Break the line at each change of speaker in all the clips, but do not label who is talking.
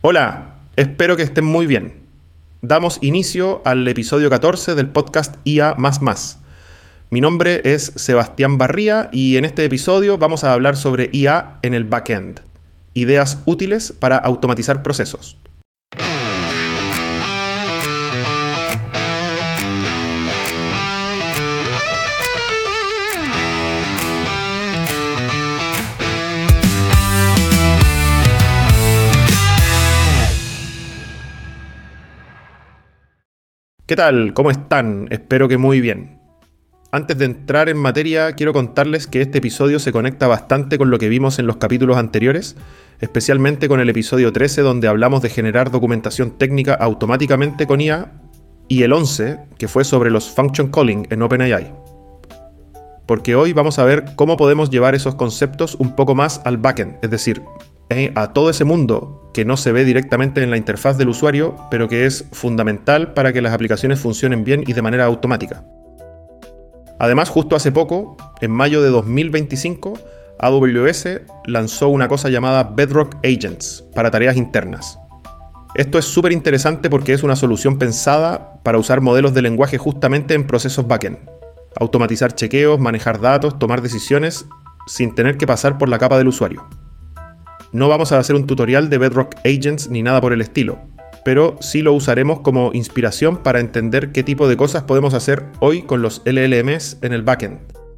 Hola, espero que estén muy bien. Damos inicio al episodio 14 del podcast IA++. Mi nombre es Sebastián Barría y en este episodio vamos a hablar sobre IA en el backend. Ideas útiles para automatizar procesos. ¿Qué tal? ¿Cómo están? Espero que muy bien. Antes de entrar en materia, quiero contarles que este episodio se conecta bastante con lo que vimos en los capítulos anteriores, especialmente con el episodio 13 donde hablamos de generar documentación técnica automáticamente con IA, y el 11, que fue sobre los function calling en OpenAI. Porque hoy vamos a ver cómo podemos llevar esos conceptos un poco más al backend, es decir, a todo ese mundo que no se ve directamente en la interfaz del usuario, pero que es fundamental para que las aplicaciones funcionen bien y de manera automática. Además, justo hace poco, en mayo de 2025, AWS lanzó una cosa llamada Bedrock Agents para tareas internas. Esto es súper interesante porque es una solución pensada para usar modelos de lenguaje justamente en procesos backend. Automatizar chequeos, manejar datos, tomar decisiones sin tener que pasar por la capa del usuario. No vamos a hacer un tutorial de Bedrock Agents ni nada por el estilo, pero sí lo usaremos como inspiración para entender qué tipo de cosas podemos hacer hoy con los LLMs en el backend.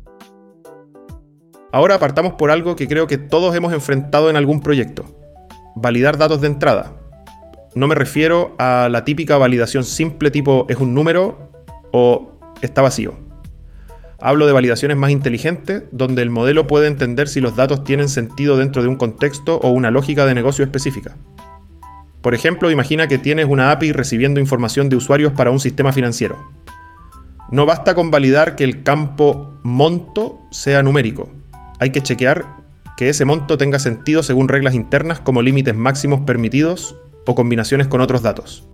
Ahora partamos por algo que creo que todos hemos enfrentado en algún proyecto: validar datos de entrada. No me refiero a la típica validación simple tipo ¿es un número? O ¿está vacío? Hablo de validaciones más inteligentes, donde el modelo puede entender si los datos tienen sentido dentro de un contexto o una lógica de negocio específica. Por ejemplo, imagina que tienes una API recibiendo información de usuarios para un sistema financiero. No basta con validar que el campo monto sea numérico. Hay que chequear que ese monto tenga sentido según reglas internas como límites máximos permitidos o combinaciones con otros datos.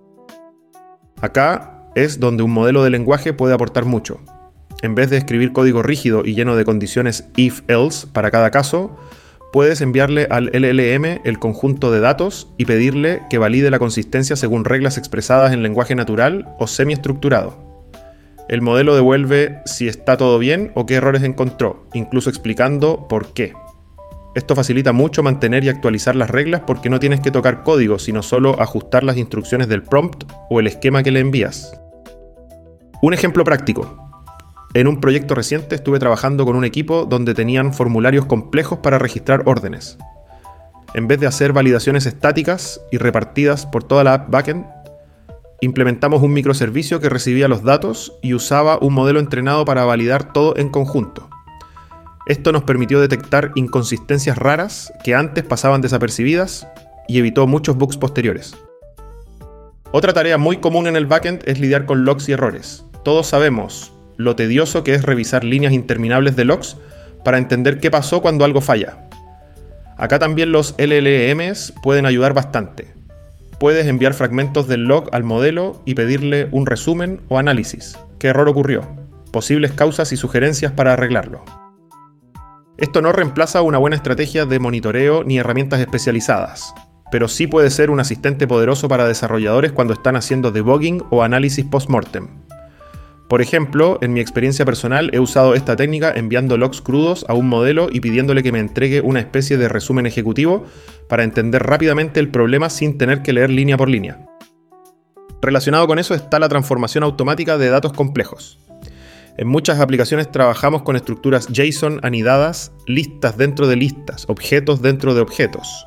Acá es donde un modelo de lenguaje puede aportar mucho. En vez de escribir código rígido y lleno de condiciones if-else para cada caso, puedes enviarle al LLM el conjunto de datos y pedirle que valide la consistencia según reglas expresadas en lenguaje natural o semiestructurado. El modelo devuelve si está todo bien o qué errores encontró, incluso explicando por qué. Esto facilita mucho mantener y actualizar las reglas porque no tienes que tocar código, sino solo ajustar las instrucciones del prompt o el esquema que le envías. Un ejemplo práctico. En un proyecto reciente estuve trabajando con un equipo donde tenían formularios complejos para registrar órdenes. En vez de hacer validaciones estáticas y repartidas por toda la app backend, implementamos un microservicio que recibía los datos y usaba un modelo entrenado para validar todo en conjunto. Esto nos permitió detectar inconsistencias raras que antes pasaban desapercibidas y evitó muchos bugs posteriores. Otra tarea muy común en el backend es lidiar con logs y errores. Todos sabemos lo tedioso que es revisar líneas interminables de logs para entender qué pasó cuando algo falla. Acá también los LLMs pueden ayudar bastante. Puedes enviar fragmentos del log al modelo y pedirle un resumen o análisis. ¿Qué error ocurrió? Posibles causas y sugerencias para arreglarlo. Esto no reemplaza una buena estrategia de monitoreo ni herramientas especializadas, pero sí puede ser un asistente poderoso para desarrolladores cuando están haciendo debugging o análisis post-mortem. Por ejemplo, en mi experiencia personal he usado esta técnica enviando logs crudos a un modelo y pidiéndole que me entregue una especie de resumen ejecutivo para entender rápidamente el problema sin tener que leer línea por línea. Relacionado con eso está la transformación automática de datos complejos. En muchas aplicaciones trabajamos con estructuras JSON anidadas, listas dentro de listas, objetos dentro de objetos.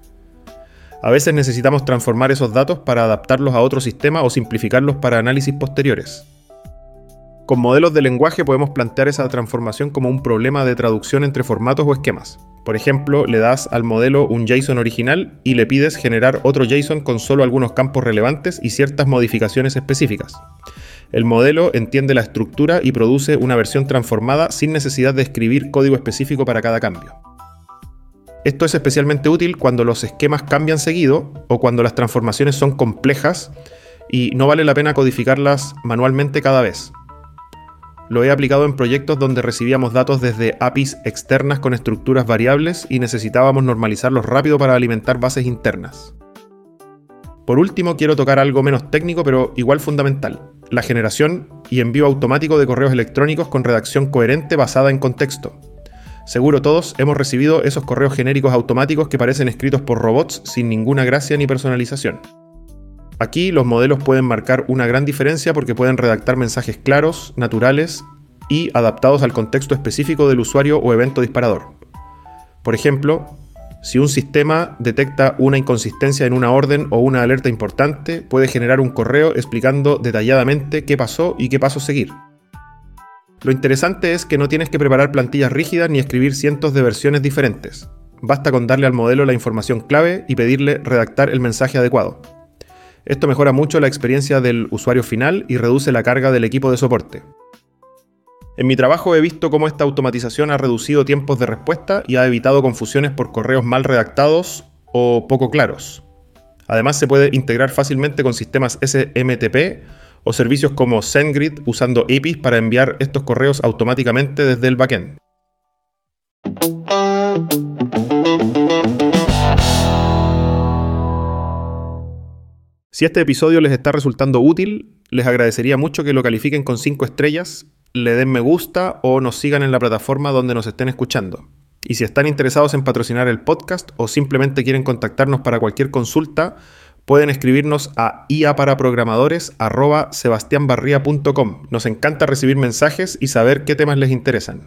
A veces necesitamos transformar esos datos para adaptarlos a otro sistema o simplificarlos para análisis posteriores. Con modelos de lenguaje podemos plantear esa transformación como un problema de traducción entre formatos o esquemas. Por ejemplo, le das al modelo un JSON original y le pides generar otro JSON con solo algunos campos relevantes y ciertas modificaciones específicas. El modelo entiende la estructura y produce una versión transformada sin necesidad de escribir código específico para cada cambio. Esto es especialmente útil cuando los esquemas cambian seguido o cuando las transformaciones son complejas y no vale la pena codificarlas manualmente cada vez. Lo he aplicado en proyectos donde recibíamos datos desde APIs externas con estructuras variables y necesitábamos normalizarlos rápido para alimentar bases internas. Por último, quiero tocar algo menos técnico, pero igual fundamental: la generación y envío automático de correos electrónicos con redacción coherente basada en contexto. Seguro todos hemos recibido esos correos genéricos automáticos que parecen escritos por robots sin ninguna gracia ni personalización. Aquí los modelos pueden marcar una gran diferencia porque pueden redactar mensajes claros, naturales y adaptados al contexto específico del usuario o evento disparador. Por ejemplo, si un sistema detecta una inconsistencia en una orden o una alerta importante, puede generar un correo explicando detalladamente qué pasó y qué pasos seguir. Lo interesante es que no tienes que preparar plantillas rígidas ni escribir cientos de versiones diferentes. Basta con darle al modelo la información clave y pedirle redactar el mensaje adecuado. Esto mejora mucho la experiencia del usuario final y reduce la carga del equipo de soporte. En mi trabajo he visto cómo esta automatización ha reducido tiempos de respuesta y ha evitado confusiones por correos mal redactados o poco claros. Además, se puede integrar fácilmente con sistemas SMTP o servicios como SendGrid usando APIs para enviar estos correos automáticamente desde el backend. Si este episodio les está resultando útil, les agradecería mucho que lo califiquen con 5 estrellas, le den me gusta o nos sigan en la plataforma donde nos estén escuchando. Y si están interesados en patrocinar el podcast o simplemente quieren contactarnos para cualquier consulta, pueden escribirnos a iaparaprogramadores@sebastianbarria.com. Nos encanta recibir mensajes y saber qué temas les interesan.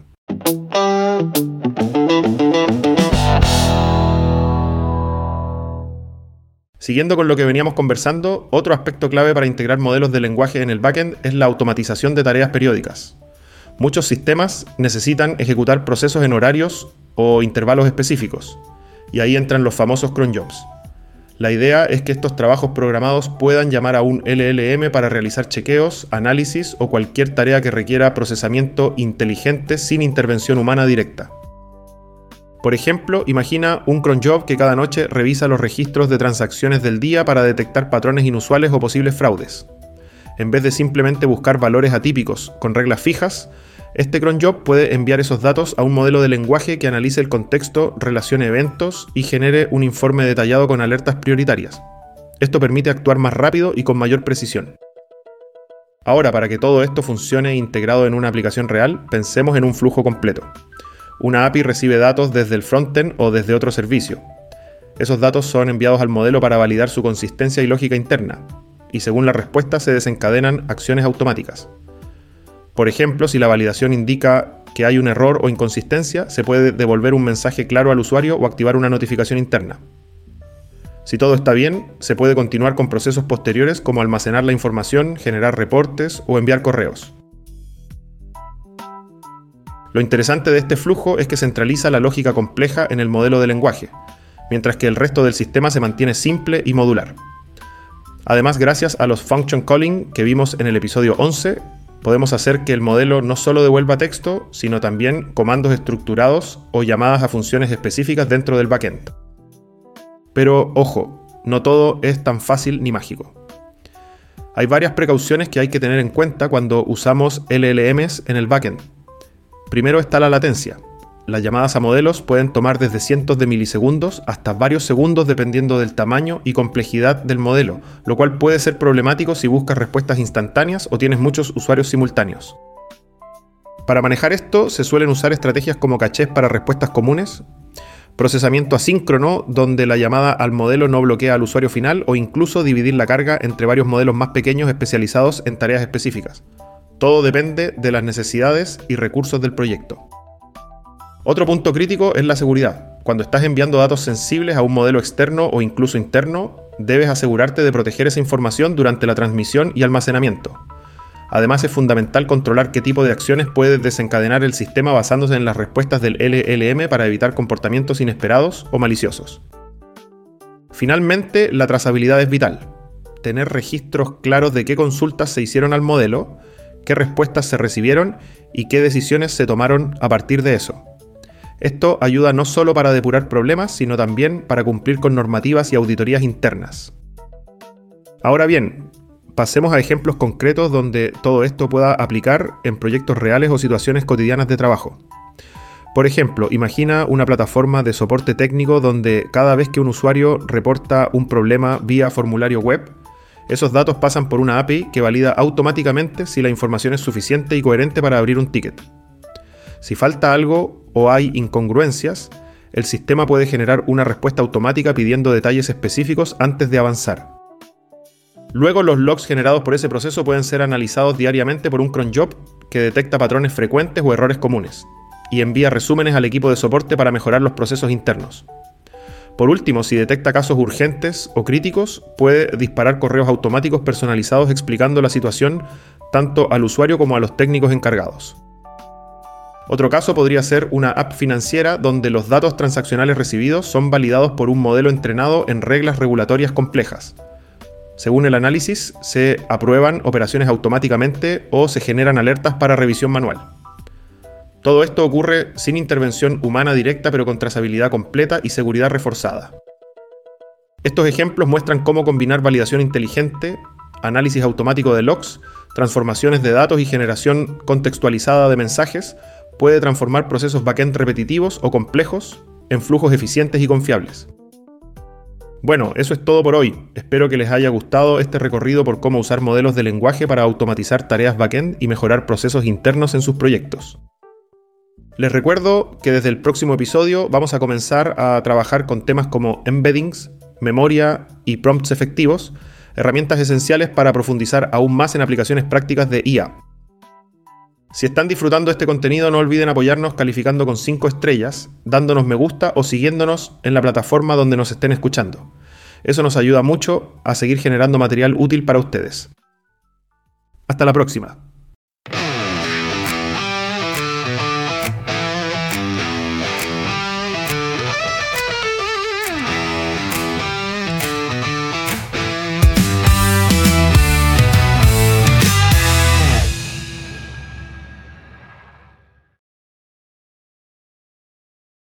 Siguiendo con lo que veníamos conversando, otro aspecto clave para integrar modelos de lenguaje en el backend es la automatización de tareas periódicas. Muchos sistemas necesitan ejecutar procesos en horarios o intervalos específicos, y ahí entran los famosos cron jobs. La idea es que estos trabajos programados puedan llamar a un LLM para realizar chequeos, análisis o cualquier tarea que requiera procesamiento inteligente sin intervención humana directa. Por ejemplo, imagina un cron job que cada noche revisa los registros de transacciones del día para detectar patrones inusuales o posibles fraudes. En vez de simplemente buscar valores atípicos con reglas fijas, este cron job puede enviar esos datos a un modelo de lenguaje que analice el contexto, relacione eventos y genere un informe detallado con alertas prioritarias. Esto permite actuar más rápido y con mayor precisión. Ahora, para que todo esto funcione integrado en una aplicación real, pensemos en un flujo completo. Una API recibe datos desde el frontend o desde otro servicio. Esos datos son enviados al modelo para validar su consistencia y lógica interna, y según la respuesta se desencadenan acciones automáticas. Por ejemplo, si la validación indica que hay un error o inconsistencia, se puede devolver un mensaje claro al usuario o activar una notificación interna. Si todo está bien, se puede continuar con procesos posteriores como almacenar la información, generar reportes o enviar correos. Lo interesante de este flujo es que centraliza la lógica compleja en el modelo de lenguaje, mientras que el resto del sistema se mantiene simple y modular. Además, gracias a los function calling que vimos en el episodio 11, podemos hacer que el modelo no solo devuelva texto, sino también comandos estructurados o llamadas a funciones específicas dentro del backend. Pero ojo, no todo es tan fácil ni mágico. Hay varias precauciones que hay que tener en cuenta cuando usamos LLMs en el backend. Primero está la latencia. Las llamadas a modelos pueden tomar desde cientos de milisegundos hasta varios segundos dependiendo del tamaño y complejidad del modelo, lo cual puede ser problemático si buscas respuestas instantáneas o tienes muchos usuarios simultáneos. Para manejar esto se suelen usar estrategias como cachés para respuestas comunes, procesamiento asíncrono donde la llamada al modelo no bloquea al usuario final o incluso dividir la carga entre varios modelos más pequeños especializados en tareas específicas. Todo depende de las necesidades y recursos del proyecto. Otro punto crítico es la seguridad. Cuando estás enviando datos sensibles a un modelo externo o incluso interno, debes asegurarte de proteger esa información durante la transmisión y almacenamiento. Además, es fundamental controlar qué tipo de acciones puede desencadenar el sistema basándose en las respuestas del LLM para evitar comportamientos inesperados o maliciosos. Finalmente, la trazabilidad es vital. Tener registros claros de qué consultas se hicieron al modelo, qué respuestas se recibieron y qué decisiones se tomaron a partir de eso. Esto ayuda no solo para depurar problemas, sino también para cumplir con normativas y auditorías internas. Ahora bien, pasemos a ejemplos concretos donde todo esto pueda aplicar en proyectos reales o situaciones cotidianas de trabajo. Por ejemplo, imagina una plataforma de soporte técnico donde cada vez que un usuario reporta un problema vía formulario web, esos datos pasan por una API que valida automáticamente si la información es suficiente y coherente para abrir un ticket. Si falta algo o hay incongruencias, el sistema puede generar una respuesta automática pidiendo detalles específicos antes de avanzar. Luego, los logs generados por ese proceso pueden ser analizados diariamente por un cron job que detecta patrones frecuentes o errores comunes y envía resúmenes al equipo de soporte para mejorar los procesos internos. Por último, si detecta casos urgentes o críticos, puede disparar correos automáticos personalizados explicando la situación tanto al usuario como a los técnicos encargados. Otro caso podría ser una app financiera donde los datos transaccionales recibidos son validados por un modelo entrenado en reglas regulatorias complejas. Según el análisis, se aprueban operaciones automáticamente o se generan alertas para revisión manual. Todo esto ocurre sin intervención humana directa, pero con trazabilidad completa y seguridad reforzada. Estos ejemplos muestran cómo combinar validación inteligente, análisis automático de logs, transformaciones de datos y generación contextualizada de mensajes puede transformar procesos backend repetitivos o complejos en flujos eficientes y confiables. Bueno, eso es todo por hoy. Espero que les haya gustado este recorrido por cómo usar modelos de lenguaje para automatizar tareas backend y mejorar procesos internos en sus proyectos. Les recuerdo que desde el próximo episodio vamos a comenzar a trabajar con temas como embeddings, memoria y prompts efectivos, herramientas esenciales para profundizar aún más en aplicaciones prácticas de IA. Si están disfrutando este contenido, no olviden apoyarnos calificando con 5 estrellas, dándonos me gusta o siguiéndonos en la plataforma donde nos estén escuchando. Eso nos ayuda mucho a seguir generando material útil para ustedes. Hasta la próxima.